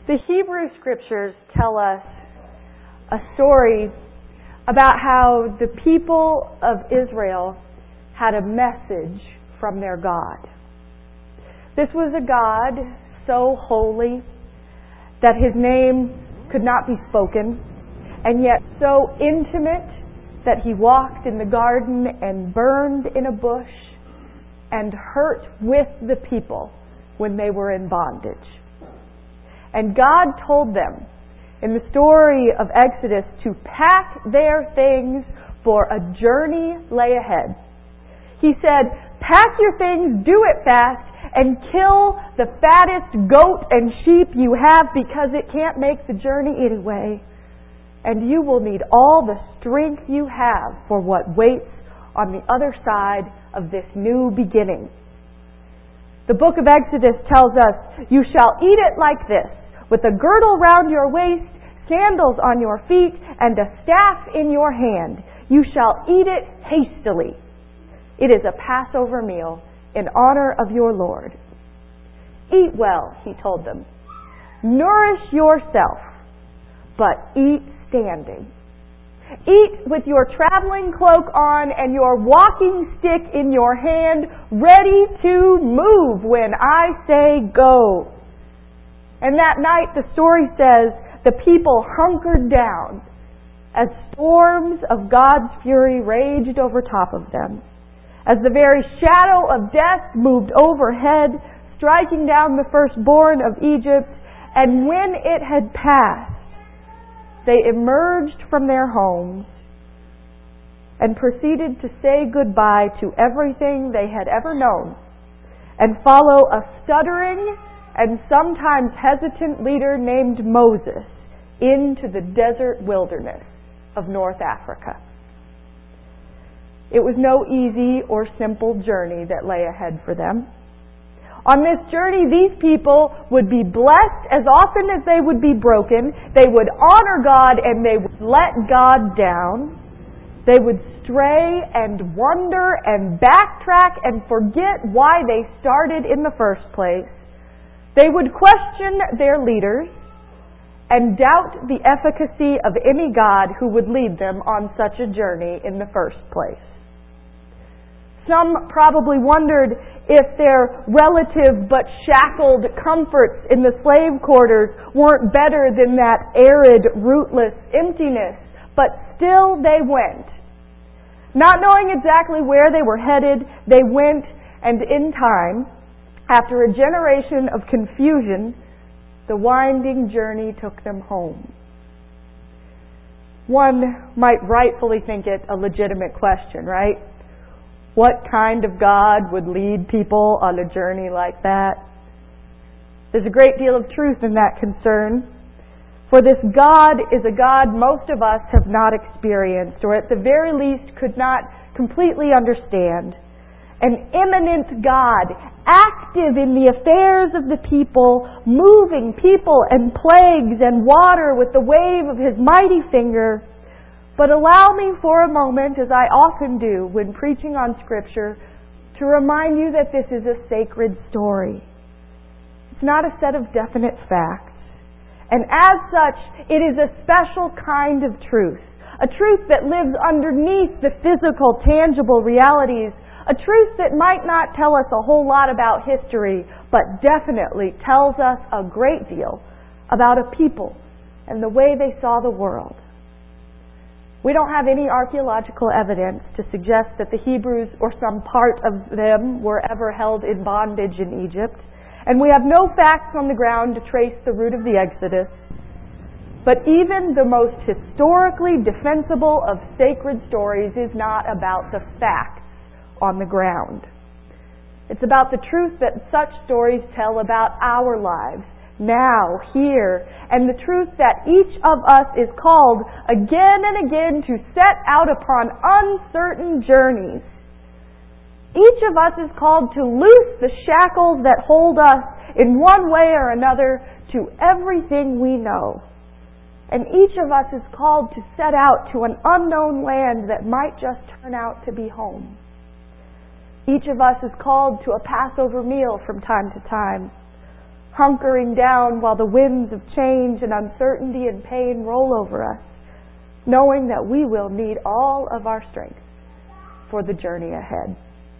The Hebrew Scriptures tell us a story about how the people of Israel had a message from their God. This was a God so holy that His name could not be spoken, and yet so intimate that He walked in the garden and burned in a bush and hurt with the people when they were in bondage. And God told them in the story of Exodus to pack their things for a journey lay ahead. He said, pack your things, do it fast, and kill the fattest goat and sheep you have because it can't make the journey anyway. And you will need all the strength you have for what waits on the other side of this new beginning. The book of Exodus tells us, you shall eat it like this, with a girdle round your waist, sandals on your feet, and a staff in your hand. You shall eat it hastily. It is a Passover meal in honor of your Lord. Eat well, He told them. Nourish yourself, but eat standing. Eat with your traveling cloak on and your walking stick in your hand, ready to move when I say go. And that night, the story says, the people hunkered down as storms of God's fury raged over top of them, as the very shadow of death moved overhead, striking down the firstborn of Egypt. And when it had passed, they emerged from their homes and proceeded to say goodbye to everything they had ever known and follow a stuttering and sometimes hesitant leader named Moses into the desert wilderness of North Africa. It was no easy or simple journey that lay ahead for them. On this journey, these people would be blessed as often as they would be broken. They would honor God and they would let God down. They would stray and wonder and backtrack and forget why they started in the first place. They would question their leaders and doubt the efficacy of any God who would lead them on such a journey in the first place. Some probably wondered if their relative but shackled comforts in the slave quarters weren't better than that arid, rootless emptiness, but still they went. Not knowing exactly where they were headed, they went, and in time, after a generation of confusion, the winding journey took them home. One might rightfully think it a legitimate question, right? What kind of God would lead people on a journey like that? There's a great deal of truth in that concern. For this God is a God most of us have not experienced, or at the very least could not completely understand. An immanent God, active in the affairs of the people, moving people and plagues and water with the wave of His mighty finger. But allow me for a moment, as I often do when preaching on Scripture, to remind you that this is a sacred story. It's not a set of definite facts. And as such, it is a special kind of truth. A truth that lives underneath the physical, tangible realities. A truth that might not tell us a whole lot about history, but definitely tells us a great deal about a people and the way they saw the world. We don't have any archaeological evidence to suggest that the Hebrews or some part of them were ever held in bondage in Egypt. And we have no facts on the ground to trace the route of the Exodus. But even the most historically defensible of sacred stories is not about the facts on the ground. It's about the truth that such stories tell about our lives, now, here, and the truth that each of us is called again and again to set out upon uncertain journeys. Each of us is called to loose the shackles that hold us in one way or another to everything we know. And each of us is called to set out to an unknown land that might just turn out to be home. Each of us is called to a Passover meal from time to time. hunkering down while the winds of change and uncertainty and pain roll over us, knowing that we will need all of our strength for the journey ahead.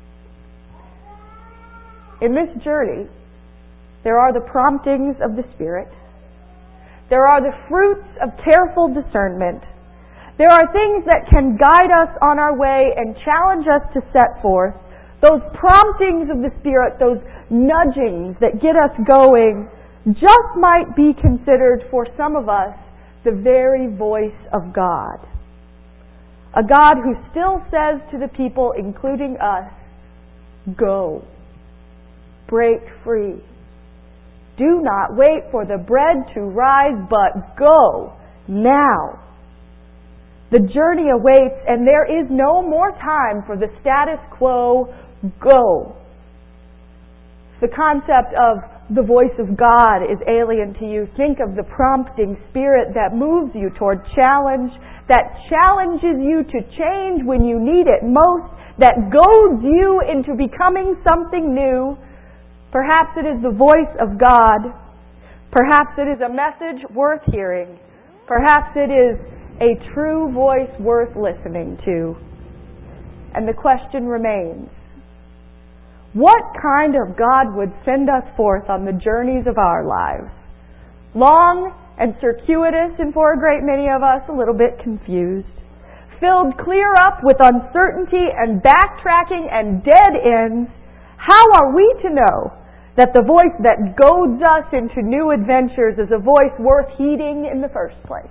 In this journey, there are the promptings of the Spirit. There are the fruits of careful discernment. There are things that can guide us on our way and challenge us to set forth. Those promptings of the Spirit, those nudgings that get us going, just might be considered for some of us the very voice of God. A God who still says to the people, including us, go. Break free. Do not wait for the bread to rise, but go now. The journey awaits, and there is no more time for the status quo. Go. The concept of the voice of God is alien to you. Think of the prompting Spirit that moves you toward challenge, that challenges you to change when you need it most, that goads you into becoming something new. Perhaps it is the voice of God. Perhaps it is a message worth hearing. Perhaps it is a true voice worth listening to. And the question remains, what kind of God would send us forth on the journeys of our lives? Long and circuitous, and for a great many of us, a little bit confused. Filled clear up with uncertainty and backtracking and dead ends. How are we to know that the voice that goads us into new adventures is a voice worth heeding in the first place?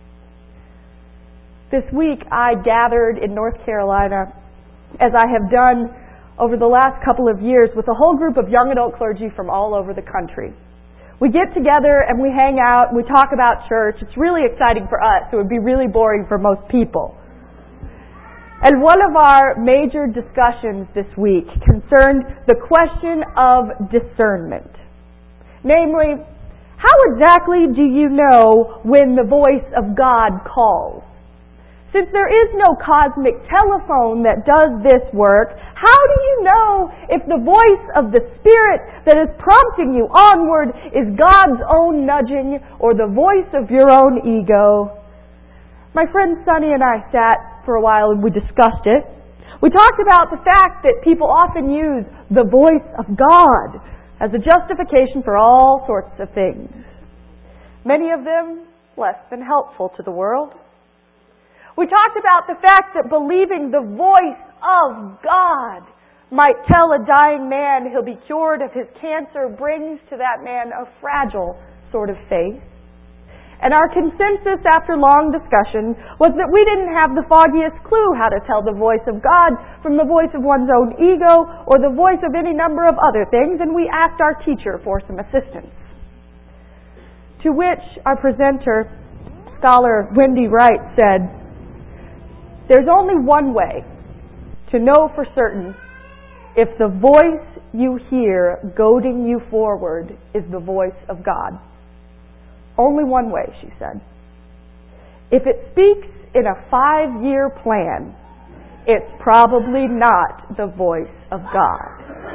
This week I gathered in North Carolina, as I have done over the last couple of years, with a whole group of young adult clergy from all over the country. We get together and we hang out and we talk about church. It's really exciting for us. It would be really boring for most people. And one of our major discussions this week concerned the question of discernment. Namely, how exactly do you know when the voice of God calls? Since there is no cosmic telephone that does this work, how do you know if the voice of the Spirit that is prompting you onward is God's own nudging or the voice of your own ego? My friend Sonny and I sat for a while and we discussed it. We talked about the fact that people often use the voice of God as a justification for all sorts of things. Many of them less than helpful to the world. We talked about the fact that believing the voice of God might tell a dying man he'll be cured of his cancer brings to that man a fragile sort of faith. And our consensus after long discussion was that we didn't have the foggiest clue how to tell the voice of God from the voice of one's own ego or the voice of any number of other things, and we asked our teacher for some assistance. To which our presenter, scholar Wendy Wright, said, "There's only one way to know for certain if the voice you hear goading you forward is the voice of God. Only one way," she said. "If it speaks in a 5-year plan, it's probably not the voice of God."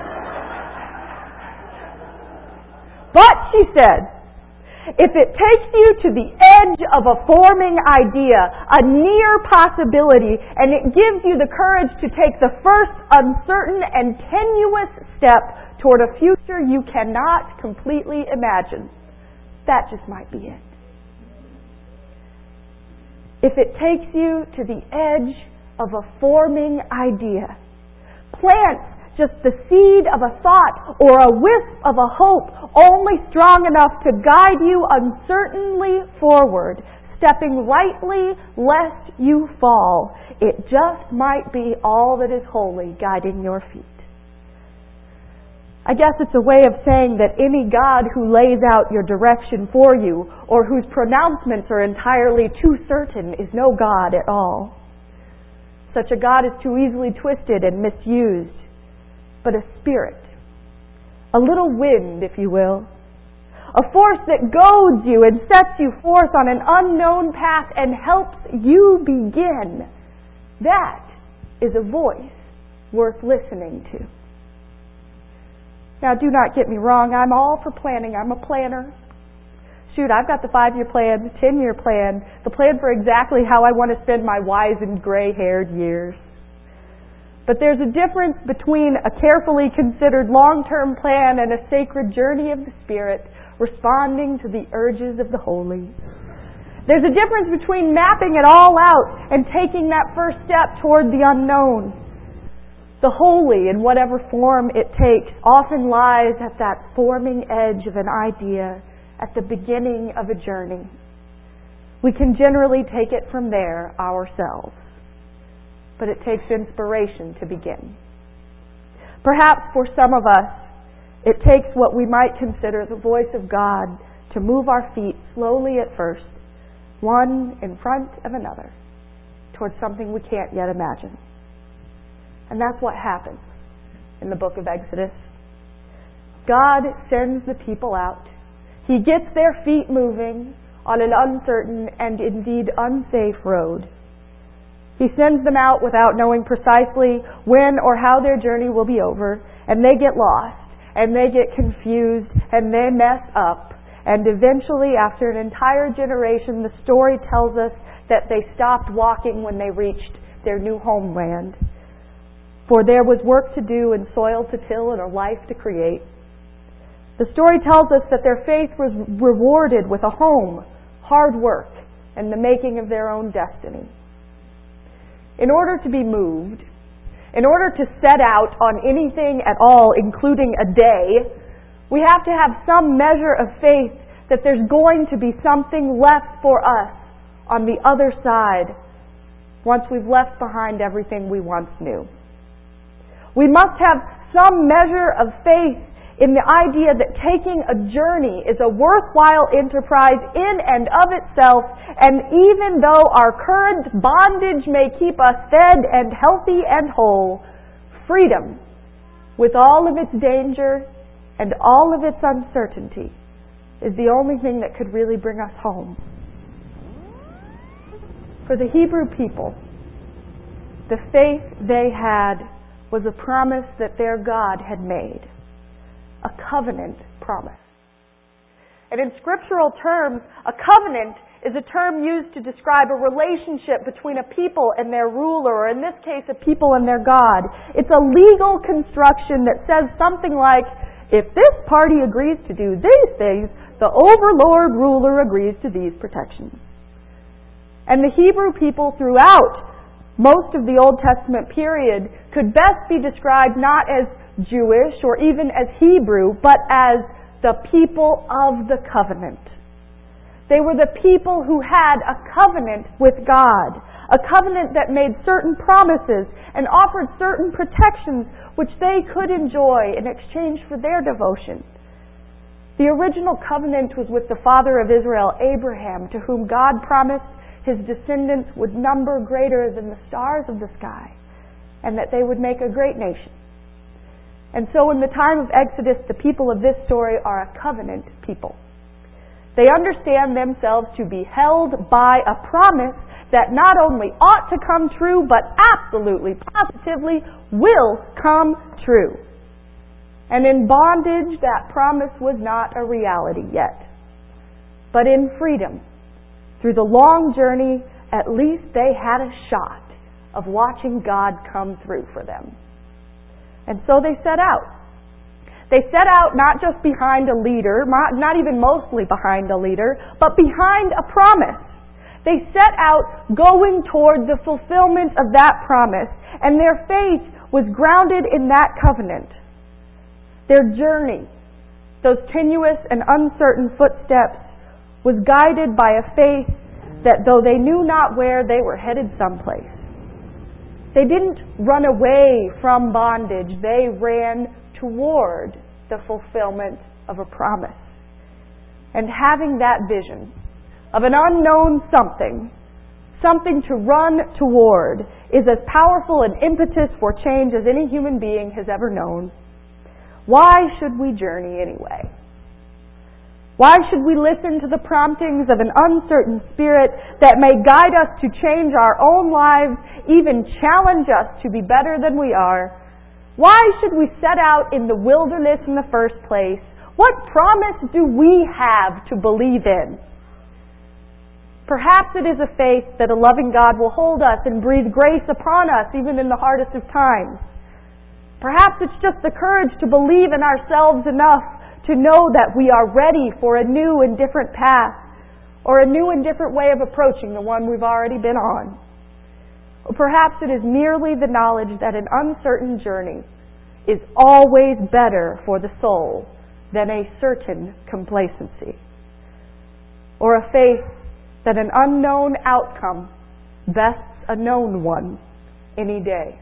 "But," she said, "if it takes you to the edge of a forming idea, a near possibility, and it gives you the courage to take the first uncertain and tenuous step toward a future you cannot completely imagine, that just might be it. If it takes you to the edge of a forming idea, plants just the seed of a thought or a wisp of a hope only strong enough to guide you uncertainly forward, stepping lightly lest you fall, it just might be all that is holy guiding your feet." I guess it's a way of saying that any God who lays out your direction for you or whose pronouncements are entirely too certain is no God at all. Such a God is too easily twisted and misused. But a spirit, a little wind, if you will, a force that goads you and sets you forth on an unknown path and helps you begin, that is a voice worth listening to. Now, do not get me wrong. I'm all for planning. I'm a planner. Shoot, I've got the 5-year plan, the 10-year plan, the plan for exactly how I want to spend my wizened, gray-haired years. But there's a difference between a carefully considered long-term plan and a sacred journey of the Spirit responding to the urges of the holy. There's a difference between mapping it all out and taking that first step toward the unknown. The holy, in whatever form it takes, often lies at that forming edge of an idea, at the beginning of a journey. We can generally take it from there ourselves, but it takes inspiration to begin. Perhaps for some of us, it takes what we might consider the voice of God to move our feet slowly at first, one in front of another, towards something we can't yet imagine. And that's what happens in the book of Exodus. God sends the people out. He gets their feet moving on an uncertain and indeed unsafe road. He sends them out without knowing precisely when or how their journey will be over, and they get lost, and they get confused, and they mess up. And eventually, after an entire generation, the story tells us that they stopped walking when they reached their new homeland. For there was work to do and soil to till and a life to create. The story tells us that their faith was rewarded with a home, hard work, and the making of their own destiny. In order to be moved, in order to set out on anything at all, including a day, we have to have some measure of faith that there's going to be something left for us on the other side once we've left behind everything we once knew. We must have some measure of faith in the idea that taking a journey is a worthwhile enterprise in and of itself, and even though our current bondage may keep us fed and healthy and whole, freedom, with all of its danger and all of its uncertainty, is the only thing that could really bring us home. For the Hebrew people, the faith they had was a promise that their God had made. A covenant promise. And in scriptural terms, a covenant is a term used to describe a relationship between a people and their ruler, or in this case, a people and their God. It's a legal construction that says something like, if this party agrees to do these things, the overlord ruler agrees to these protections. And the Hebrew people throughout most of the Old Testament period could best be described not as Jewish or even as Hebrew, but as the people of the covenant. They were the people who had a covenant with God, a covenant that made certain promises and offered certain protections which they could enjoy in exchange for their devotion. The original covenant was with the father of Israel, Abraham, to whom God promised his descendants would number greater than the stars of the sky, and that they would make a great nation. And so in the time of Exodus, the people of this story are a covenant people. They understand themselves to be held by a promise that not only ought to come true, but absolutely, positively will come true. And in bondage, that promise was not a reality yet. But in freedom, through the long journey, at least they had a shot of watching God come through for them. And so they set out. They set out not just behind a leader, not even mostly behind a leader, but behind a promise. They set out going toward the fulfillment of that promise, and their faith was grounded in that covenant. Their journey, those tenuous and uncertain footsteps, was guided by a faith that though they knew not where, they were headed someplace. They didn't run away from bondage. They ran toward the fulfillment of a promise. And having that vision of an unknown something to run toward, is as powerful an impetus for change as any human being has ever known. Why should we journey anyway? Why should we listen to the promptings of an uncertain spirit that may guide us to change our own lives, even challenge us to be better than we are, Why should we set out in the wilderness in the first place? What promise do we have to believe in? Perhaps it is a faith that a loving God will hold us and breathe grace upon us even in the hardest of times. Perhaps it's just the courage to believe in ourselves enough to know that we are ready for a new and different path, or a new and different way of approaching the one we've already been on. Or perhaps it is merely the knowledge that an uncertain journey is always better for the soul than a certain complacency. Or a faith that an unknown outcome bests a known one any day.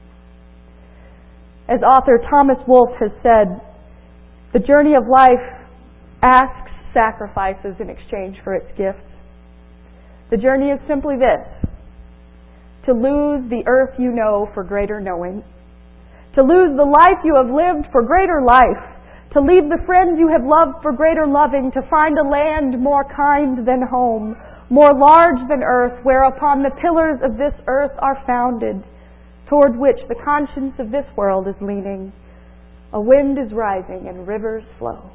As author Thomas Wolfe has said, the journey of life asks sacrifices in exchange for its gifts. The journey is simply this: to lose the earth you know for greater knowing, to lose the life you have lived for greater life, to leave the friends you have loved for greater loving, to find a land more kind than home, more large than earth, whereupon the pillars of this earth are founded, toward which the conscience of this world is leaning. A wind is rising and rivers flow.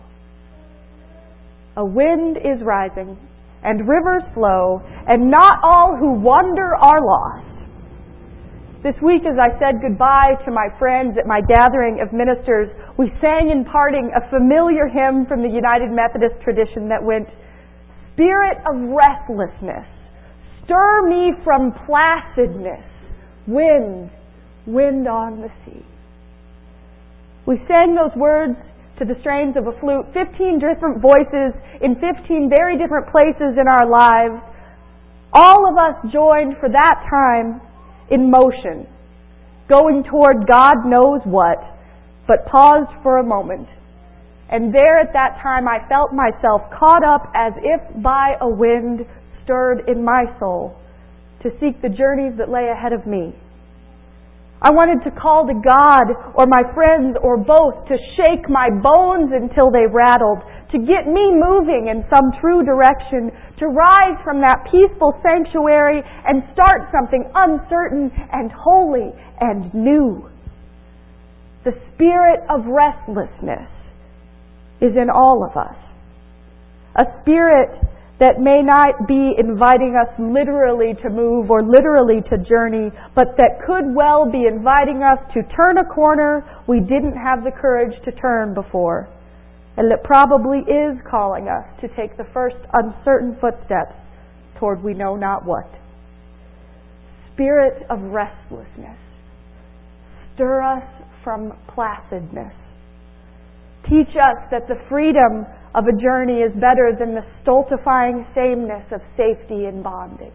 A wind is rising and rivers flow, and not all who wander are lost. This week, as I said goodbye to my friends at my gathering of ministers, we sang in parting a familiar hymn from the United Methodist tradition that went, "Spirit of restlessness, stir me from placidness, wind, wind on the sea." We sang those words to the strains of a flute, 15 different voices in 15 very different places in our lives. All of us joined for that time in motion, going toward God knows what, but paused for a moment. And there at that time I felt myself caught up as if by a wind stirred in my soul to seek the journeys that lay ahead of me. I wanted to call to God or my friends or both to shake my bones until they rattled, to get me moving in some true direction, to rise from that peaceful sanctuary and start something uncertain and holy and new. The spirit of restlessness is in all of us. A spirit that may not be inviting us literally to move or literally to journey, but that could well be inviting us to turn a corner we didn't have the courage to turn before, and that probably is calling us to take the first uncertain footsteps toward we know not what. Spirit of restlessness, stir us from placidness. Teach us that the freedom of a journey is better than the stultifying sameness of safety and bondage.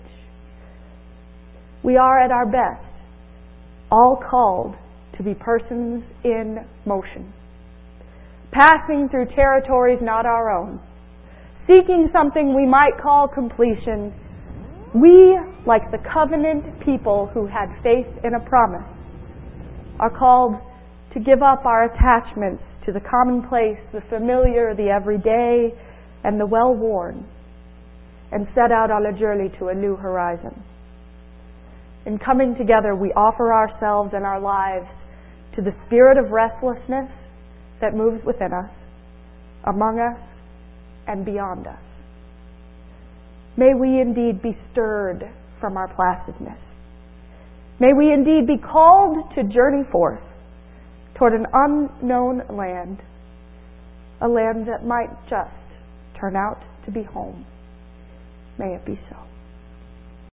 We are at our best, all called to be persons in motion, passing through territories not our own, seeking something we might call completion. We, like the covenant people who had faith in a promise, are called to give up our attachments to the commonplace, the familiar, the everyday, and the well-worn, and set out on a journey to a new horizon. In coming together, we offer ourselves and our lives to the spirit of restlessness that moves within us, among us, and beyond us. May we indeed be stirred from our placidness. May we indeed be called to journey forth toward an unknown land, a land that might just turn out to be home. May it be so.